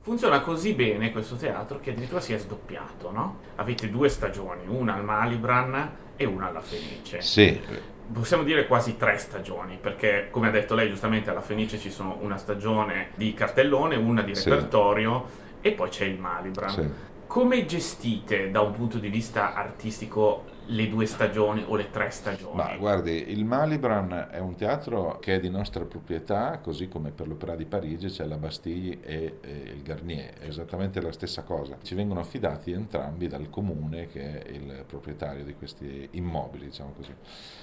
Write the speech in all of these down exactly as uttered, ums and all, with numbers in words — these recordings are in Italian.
Funziona così bene questo teatro che addirittura si è sdoppiato, no? Avete due stagioni, una al Malibran e una alla Fenice. Sì, Possiamo dire quasi tre stagioni, perché come ha detto lei giustamente alla Fenice ci sono una stagione di cartellone, una di sì, repertorio e poi c'è il Malibran. sì. Come gestite da un punto di vista artistico le due stagioni o le tre Ma stagioni? guardi, il Malibran è un teatro che è di nostra proprietà, così come per l'Opéra di Parigi c'è la Bastille e, e il Garnier, è esattamente la stessa cosa. Ci vengono affidati entrambi dal comune che è il proprietario di questi immobili, diciamo così.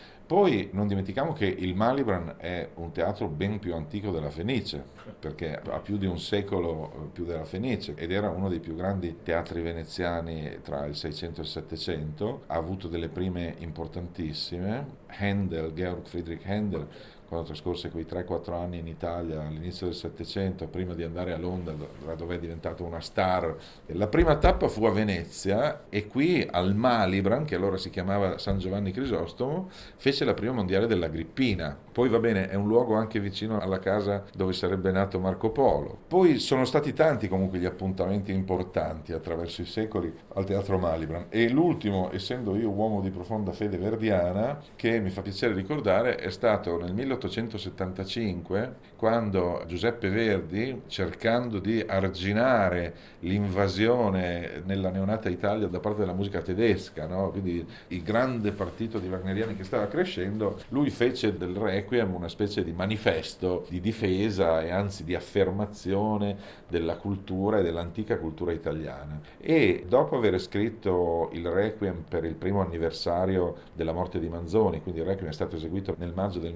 Poi non dimentichiamo che il Malibran è un teatro ben più antico della Fenice, perché ha più di un secolo eh, più della Fenice ed era uno dei più grandi teatri veneziani tra il Seicento e il Settecento, ha avuto delle prime importantissime, Handel, Georg Friedrich Handel, quando trascorse quei tre quattro anni in Italia all'inizio del Settecento, prima di andare a Londra, dove è diventato una star. La prima tappa fu a Venezia e qui al Malibran, che allora si chiamava San Giovanni Crisostomo, fece la prima mondiale dell'Agrippina. Poi va bene, è un luogo anche vicino alla casa dove sarebbe nato Marco Polo. Poi sono stati tanti comunque gli appuntamenti importanti attraverso i secoli al Teatro Malibran e l'ultimo, essendo io uomo di profonda fede verdiana, che mi fa piacere ricordare, è stato nel milleottocentosettantacinque, quando Giuseppe Verdi, cercando di arginare l'invasione nella neonata Italia da parte della musica tedesca, no? Quindi il grande partito di wagneriani che stava crescendo, lui fece del Requiem una specie di manifesto di difesa e anzi di affermazione della cultura e dell'antica cultura italiana. E dopo aver scritto il Requiem per il primo anniversario della morte di Manzoni, quindi il Requiem è stato eseguito nel maggio del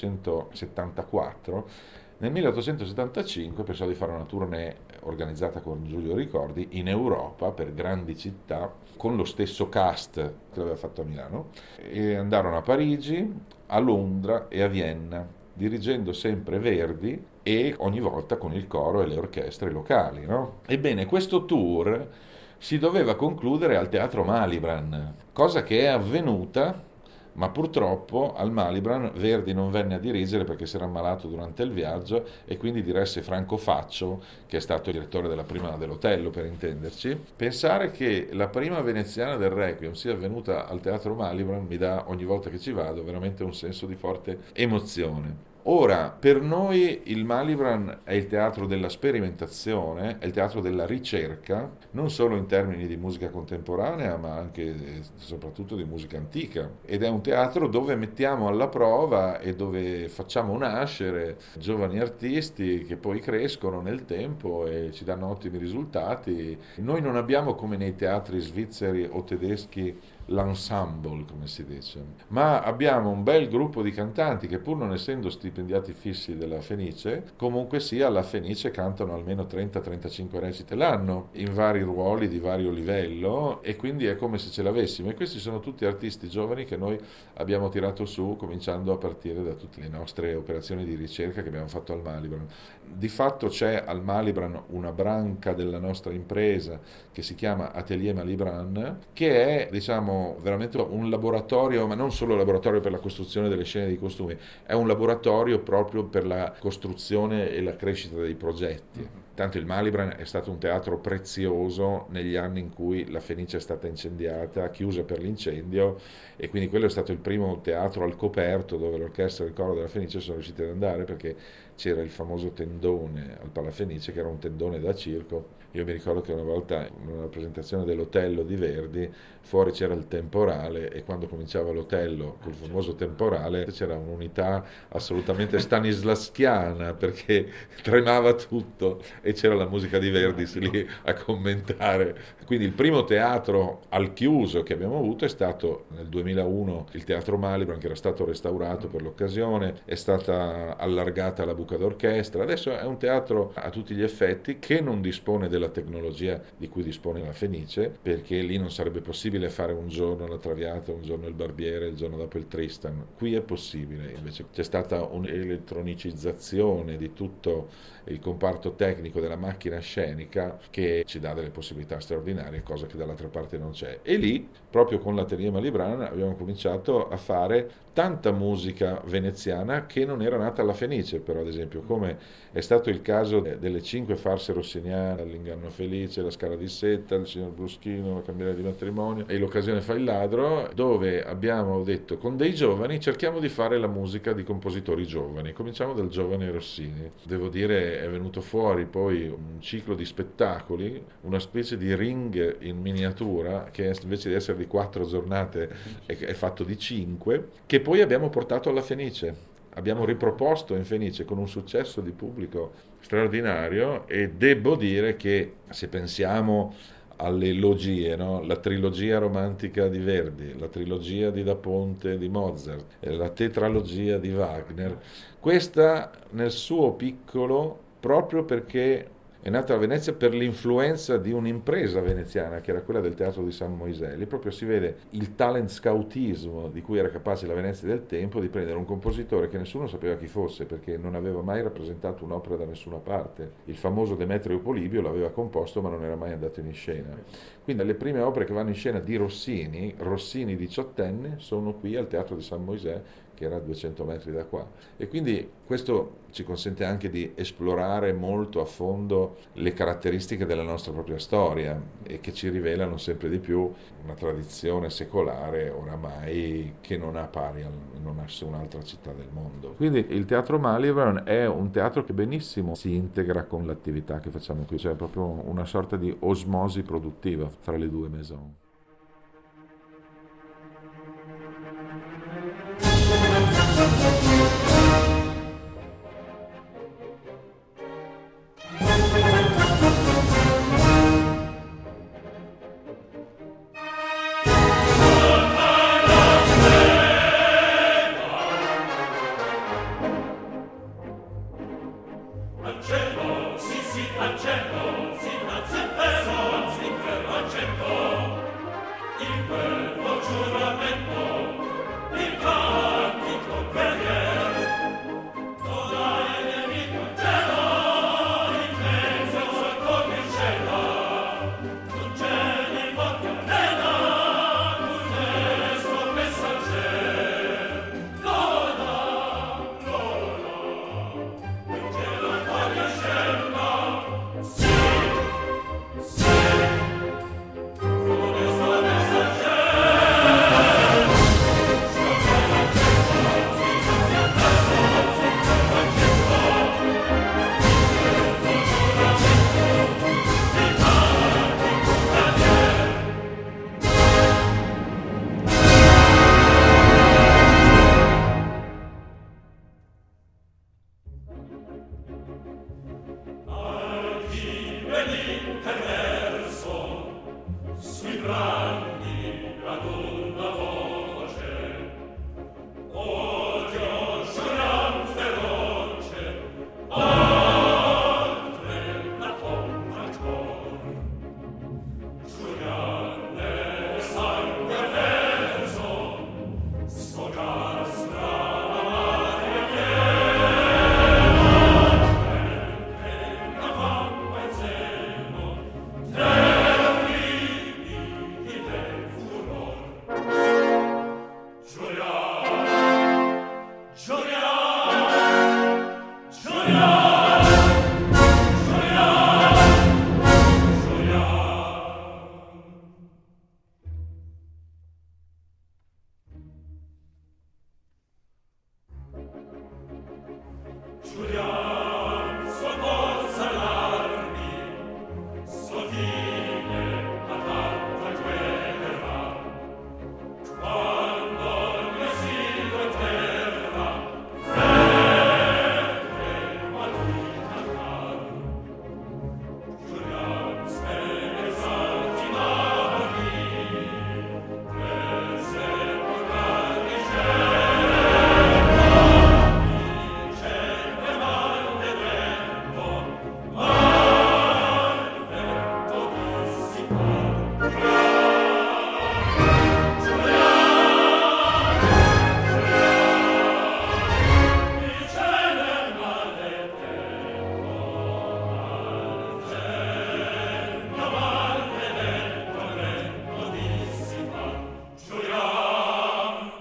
milleottocentosettantaquattro, nel milleottocentosettantacinque pensò di fare una tournée organizzata con Giulio Ricordi in Europa per grandi città con lo stesso cast che l'aveva fatto a Milano e andarono a Parigi, a Londra e a Vienna, dirigendo sempre Verdi e ogni volta con il coro e le orchestre locali, no? Ebbene, questo tour si doveva concludere al Teatro Malibran, cosa che è avvenuta, ma purtroppo al Malibran Verdi non venne a dirigere perché si era ammalato durante il viaggio e quindi diresse Franco Faccio, che è stato il direttore della prima dell'Otello per intenderci. Pensare che la prima veneziana del Requiem sia avvenuta al Teatro Malibran mi dà ogni volta che ci vado veramente un senso di forte emozione. Ora, per noi il Malibran è il teatro della sperimentazione, è il teatro della ricerca, non solo in termini di musica contemporanea, ma anche e soprattutto di musica antica. Ed è un teatro dove mettiamo alla prova e dove facciamo nascere giovani artisti che poi crescono nel tempo e ci danno ottimi risultati. Noi non abbiamo come nei teatri svizzeri o tedeschi l'ensemble, come si dice, ma abbiamo un bel gruppo di cantanti che pur non essendo stipendiati fissi della Fenice, comunque sia alla Fenice cantano almeno trenta trentacinque recite l'anno in vari ruoli di vario livello e quindi è come se ce l'avessimo e questi sono tutti artisti giovani che noi abbiamo tirato su cominciando a partire da tutte le nostre operazioni di ricerca che abbiamo fatto al Malibran. Di fatto c'è al Malibran una branca della nostra impresa che si chiama Atelier Malibran, che è, diciamo, veramente un laboratorio, ma non solo laboratorio per la costruzione delle scene di costumi, è un laboratorio proprio per la costruzione e la crescita dei progetti. Tanto il Malibran è stato un teatro prezioso negli anni in cui la Fenice è stata incendiata, chiusa per l'incendio, e quindi quello è stato il primo teatro al coperto dove l'orchestra e il coro della Fenice sono riusciti ad andare perché c'era il famoso tendone al Palafenice che era un tendone da circo. Io mi ricordo che una volta in una rappresentazione dell'Otello di Verdi fuori c'era il temporale e quando cominciava l'Otello col famoso temporale c'era un'unità assolutamente stanislaschiana perché tremava tutto e c'era la musica di Verdi lì a commentare. Quindi il primo teatro al chiuso che abbiamo avuto è stato nel duemilauno il Teatro Malibran che era stato restaurato per l'occasione, è stata allargata la buca d'orchestra, adesso è un teatro a tutti gli effetti che non dispone della della tecnologia di cui dispone la Fenice, perché lì non sarebbe possibile fare un giorno la Traviata, un giorno il Barbiere, il giorno dopo il Tristan. Qui è possibile, invece c'è stata un'elettronicizzazione di tutto il comparto tecnico della macchina scenica che ci dà delle possibilità straordinarie, cosa che dall'altra parte non c'è. E lì, proprio con l'Atelier Malibran, abbiamo cominciato a fare tanta musica veneziana che non era nata alla Fenice, però ad esempio, come è stato il caso delle cinque farse rossiniane, l'Inganno Felice, la Scala di Setta, il Signor Bruschino, la Cameriera di Matrimonio e l'Occasione fa il ladro, dove abbiamo detto con dei giovani cerchiamo di fare la musica di compositori giovani. Cominciamo dal giovane Rossini. Devo dire è venuto fuori poi un ciclo di spettacoli, una specie di ring in miniatura che invece di essere di quattro giornate è, è fatto di cinque, che poi abbiamo portato alla Fenice. Abbiamo riproposto in Fenice con un successo di pubblico straordinario e devo dire che se pensiamo alle logie, no? La trilogia romantica di Verdi, la trilogia di Da Ponte di Mozart, la tetralogia di Wagner, questa nel suo piccolo, proprio perché è nata a Venezia per l'influenza di un'impresa veneziana che era quella del Teatro di San Moisè. Lì proprio si vede il talent scoutismo di cui era capace la Venezia del tempo, di prendere un compositore che nessuno sapeva chi fosse perché non aveva mai rappresentato un'opera da nessuna parte. Il famoso Demetrio Polibio l'aveva composto ma non era mai andato in scena. Quindi le prime opere che vanno in scena di Rossini, Rossini diciottenne, sono qui al Teatro di San Moisè, che era a duecento metri da qua. E quindi questo ci consente anche di esplorare molto a fondo le caratteristiche della nostra propria storia e che ci rivelano sempre di più una tradizione secolare oramai che non ha pari in nessun'altra città del mondo. Quindi il Teatro Malibran è un teatro che benissimo si integra con l'attività che facciamo qui, cioè proprio una sorta di osmosi produttiva fra le due maison.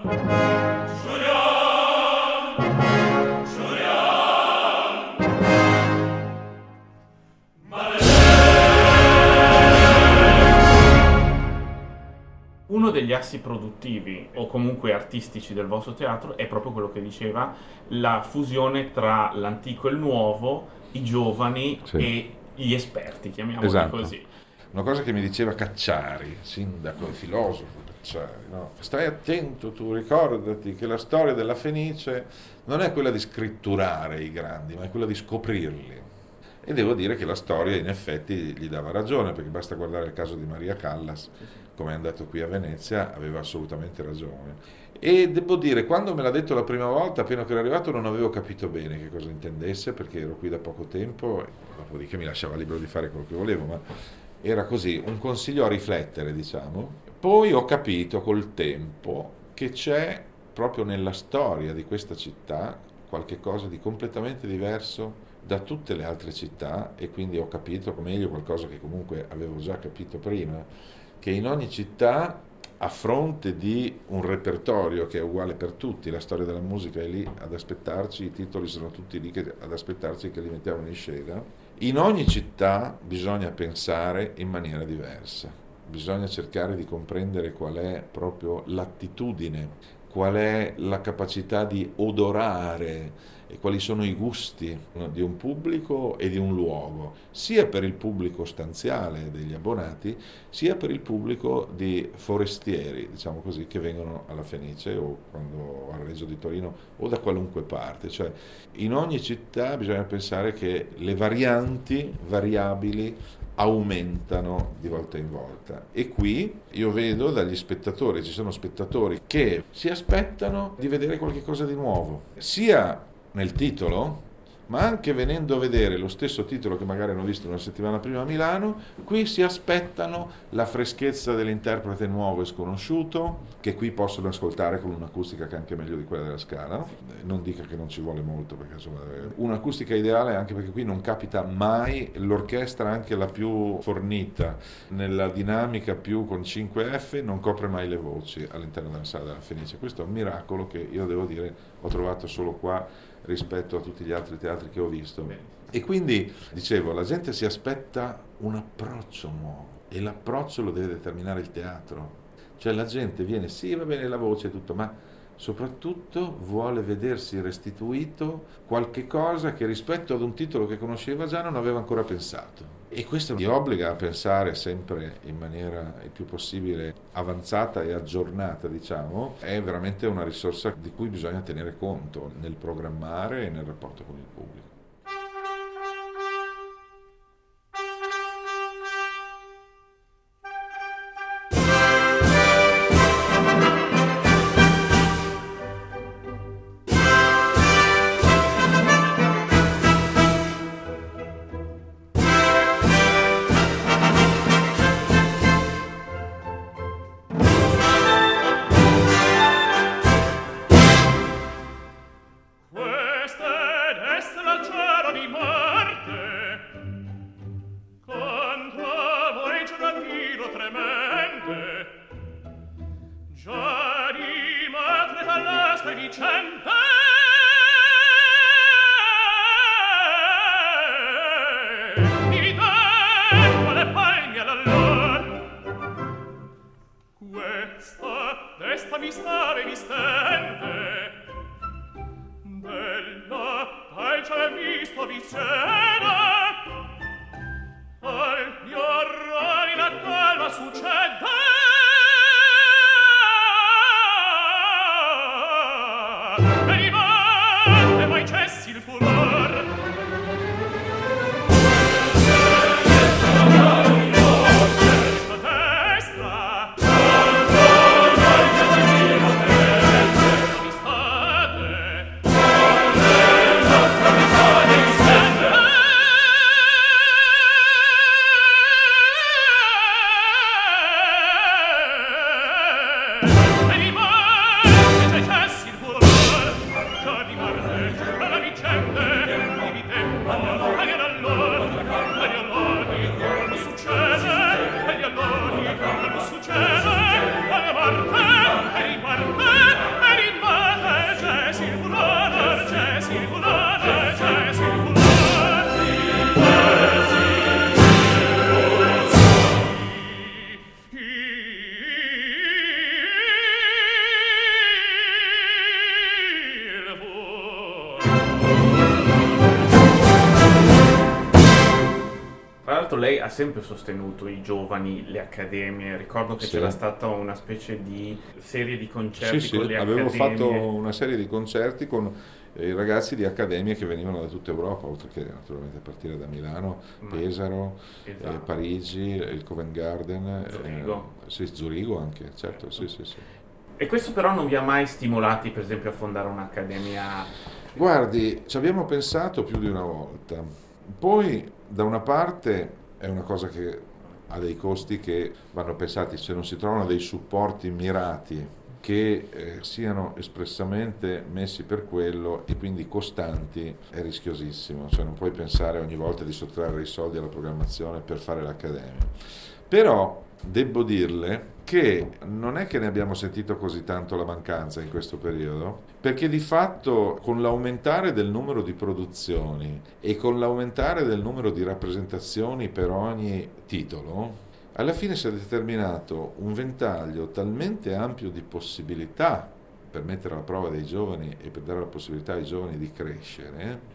Uno degli assi produttivi o comunque artistici del vostro teatro è proprio quello che diceva, la fusione tra l'antico e il nuovo, i giovani Sì. e gli esperti, chiamiamoli Esatto. così. Una cosa che mi diceva Cacciari, sindaco e filosofo Cacciari, no? Stai attento tu, ricordati che la storia della Fenice non è quella di scritturare i grandi, ma è quella di scoprirli. E devo dire che la storia in effetti gli dava ragione, perché basta guardare il caso di Maria Callas, come è andato qui a Venezia, aveva assolutamente ragione. E devo dire, quando me l'ha detto la prima volta, appena che ero arrivato, non avevo capito bene che cosa intendesse, perché ero qui da poco tempo, e dopodiché mi lasciava libero di fare quello che volevo, ma era così, un consiglio a riflettere, diciamo. Poi ho capito col tempo che c'è proprio nella storia di questa città qualche cosa di completamente diverso da tutte le altre città, e quindi ho capito meglio qualcosa che comunque avevo già capito prima, che in ogni città, a fronte di un repertorio che è uguale per tutti, la storia della musica è lì ad aspettarci, i titoli sono tutti lì che, ad aspettarci che li mettiamo in scena, in ogni città bisogna pensare in maniera diversa, bisogna cercare di comprendere qual è proprio l'attitudine, qual è la capacità di odorare e quali sono i gusti di un pubblico e di un luogo, sia per il pubblico stanziale degli abbonati, sia per il pubblico di forestieri, diciamo così, che vengono alla Fenice o quando al Regio di Torino o da qualunque parte. Cioè, in ogni città bisogna pensare che le varianti, variabili, aumentano di volta in volta, e qui io vedo dagli spettatori, ci sono spettatori che si aspettano di vedere qualche cosa di nuovo, sia nel titolo, ma anche venendo a vedere lo stesso titolo che magari hanno visto una settimana prima a Milano, qui si aspettano la freschezza dell'interprete nuovo e sconosciuto, che qui possono ascoltare con un'acustica che è anche meglio di quella della Scala. Non dica che non ci vuole molto, perché insomma un'acustica ideale, anche perché qui non capita mai l'orchestra, anche la più fornita, nella dinamica più con cinque effe, non copre mai le voci all'interno della sala della Fenice. Questo è un miracolo che io devo dire ho trovato solo qua rispetto a tutti gli altri teatri che ho visto. E quindi, dicevo, la gente si aspetta un approccio nuovo, e l'approccio lo deve determinare il teatro. Cioè la gente viene, sì, va bene la voce e tutto, ma soprattutto vuole vedersi restituito qualche cosa che rispetto ad un titolo che conosceva già non aveva ancora pensato. E questo ti obbliga a pensare sempre in maniera il più possibile avanzata e aggiornata, diciamo. È veramente una risorsa di cui bisogna tenere conto nel programmare e nel rapporto con il pubblico. l'altro lei ha sempre sostenuto i giovani, le accademie, ricordo che Sì. c'era stata una specie di serie di concerti Sì, sì, con le avevo accademie. fatto una serie di concerti con eh, i ragazzi di accademie che venivano da tutta Europa, oltre che naturalmente a partire da Milano, Ma- Pesaro, Esatto. eh, Parigi, il Covent Garden, Zurigo. eh, sì, Zurigo anche, certo, Certo. sì, sì, sì. E questo però non vi ha mai stimolati, per esempio, a fondare un'accademia? Guardi, ci abbiamo pensato più di una volta. Poi, da una parte, è una cosa che ha dei costi che vanno pensati, se non si trovano dei supporti mirati che eh, siano espressamente messi per quello e quindi costanti, è rischiosissimo. Cioè non puoi pensare ogni volta di sottrarre i soldi alla programmazione per fare l'accademia. Però devo dirle che non è che ne abbiamo sentito così tanto la mancanza in questo periodo, perché di fatto con l'aumentare del numero di produzioni e con l'aumentare del numero di rappresentazioni per ogni titolo, alla fine si è determinato un ventaglio talmente ampio di possibilità per mettere alla prova dei giovani e per dare la possibilità ai giovani di crescere,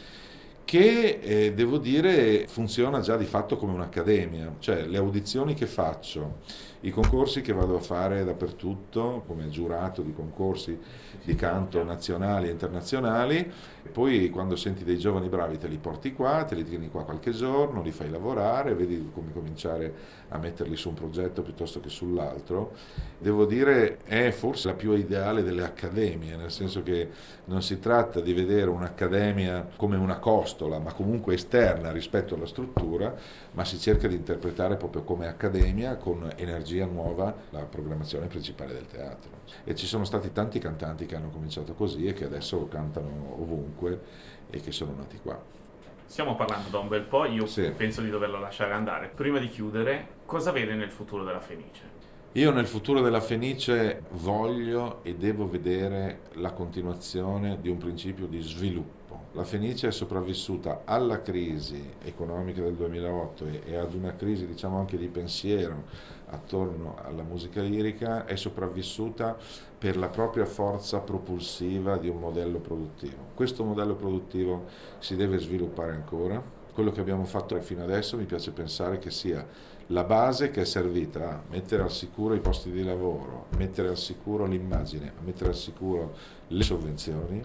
che eh, devo dire funziona già di fatto come un'accademia, cioè le audizioni che faccio, i concorsi che vado a fare dappertutto come giurato di concorsi di canto nazionali e internazionali, e poi quando senti dei giovani bravi te li porti qua, te li tieni qua qualche giorno, li fai lavorare, vedi come cominciare a metterli su un progetto piuttosto che sull'altro. Devo dire è forse la più ideale delle accademie, nel senso che non si tratta di vedere un'accademia come una costola, ma comunque esterna rispetto alla struttura, ma si cerca di interpretare proprio come accademia con energia nuova la programmazione principale del teatro. E ci sono stati tanti cantanti che hanno cominciato così e che adesso cantano ovunque e che sono nati qua. Stiamo parlando da un bel po', io Sì. penso di doverla lasciare andare. Prima di chiudere, cosa vede nel futuro della Fenice? Io nel futuro della Fenice voglio e devo vedere la continuazione di un principio di sviluppo. La Fenice è sopravvissuta alla crisi economica del duemilaotto e, e ad una crisi, diciamo, anche di pensiero attorno alla musica lirica, è sopravvissuta per la propria forza propulsiva di un modello produttivo. Questo modello produttivo si deve sviluppare ancora. Quello che abbiamo fatto fino adesso mi piace pensare che sia la base che è servita a mettere al sicuro i posti di lavoro, mettere al sicuro l'immagine, a mettere al sicuro le sovvenzioni.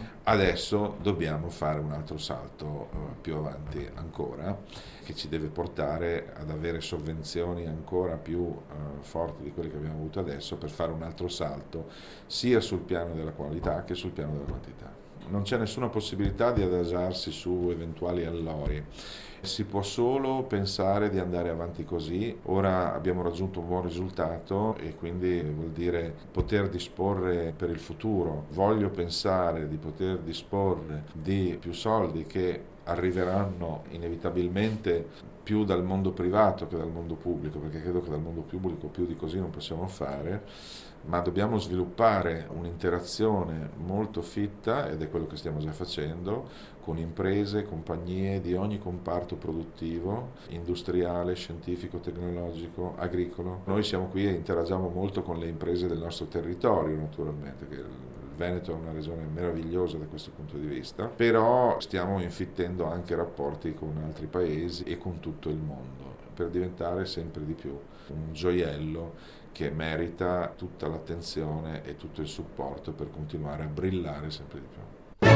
Adesso dobbiamo fare un altro salto eh, più avanti ancora, che ci deve portare ad avere sovvenzioni ancora più eh, forti di quelle che abbiamo avuto adesso, per fare un altro salto sia sul piano della qualità che sul piano della quantità. Non c'è nessuna possibilità di adagiarsi su eventuali allori. Si può solo pensare di andare avanti così. Ora abbiamo raggiunto un buon risultato e quindi vuol dire poter disporre per il futuro. Voglio pensare di poter disporre di più soldi che arriveranno inevitabilmente più dal mondo privato che dal mondo pubblico, perché credo che dal mondo pubblico più di così non possiamo fare, ma dobbiamo sviluppare un'interazione molto fitta, ed è quello che stiamo già facendo, con imprese, compagnie di ogni comparto produttivo, industriale, scientifico, tecnologico, agricolo. Noi siamo qui e interagiamo molto con le imprese del nostro territorio, naturalmente, che il Veneto è una regione meravigliosa da questo punto di vista, però stiamo infittendo anche rapporti con altri paesi e con tutto il mondo, per diventare sempre di più un gioiello che merita tutta l'attenzione e tutto il supporto per continuare a brillare sempre di più.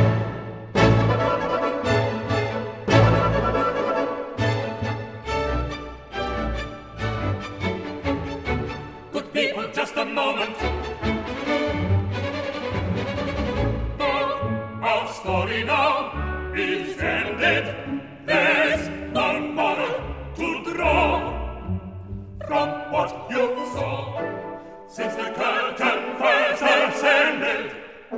Good people, just a moment. Our story now is ended. There's no moral to draw from what you saw since the curtain first ascended.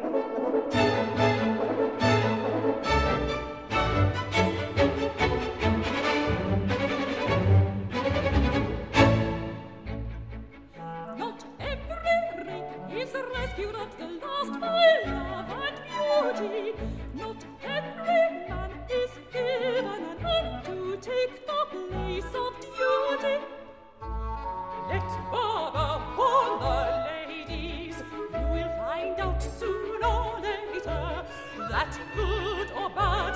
Not every wreck is rescued at the last by love and beauty. Not every man is given an arm to take the place of duty. Let Baba warn the ladies, you will find out soon or later that good or bad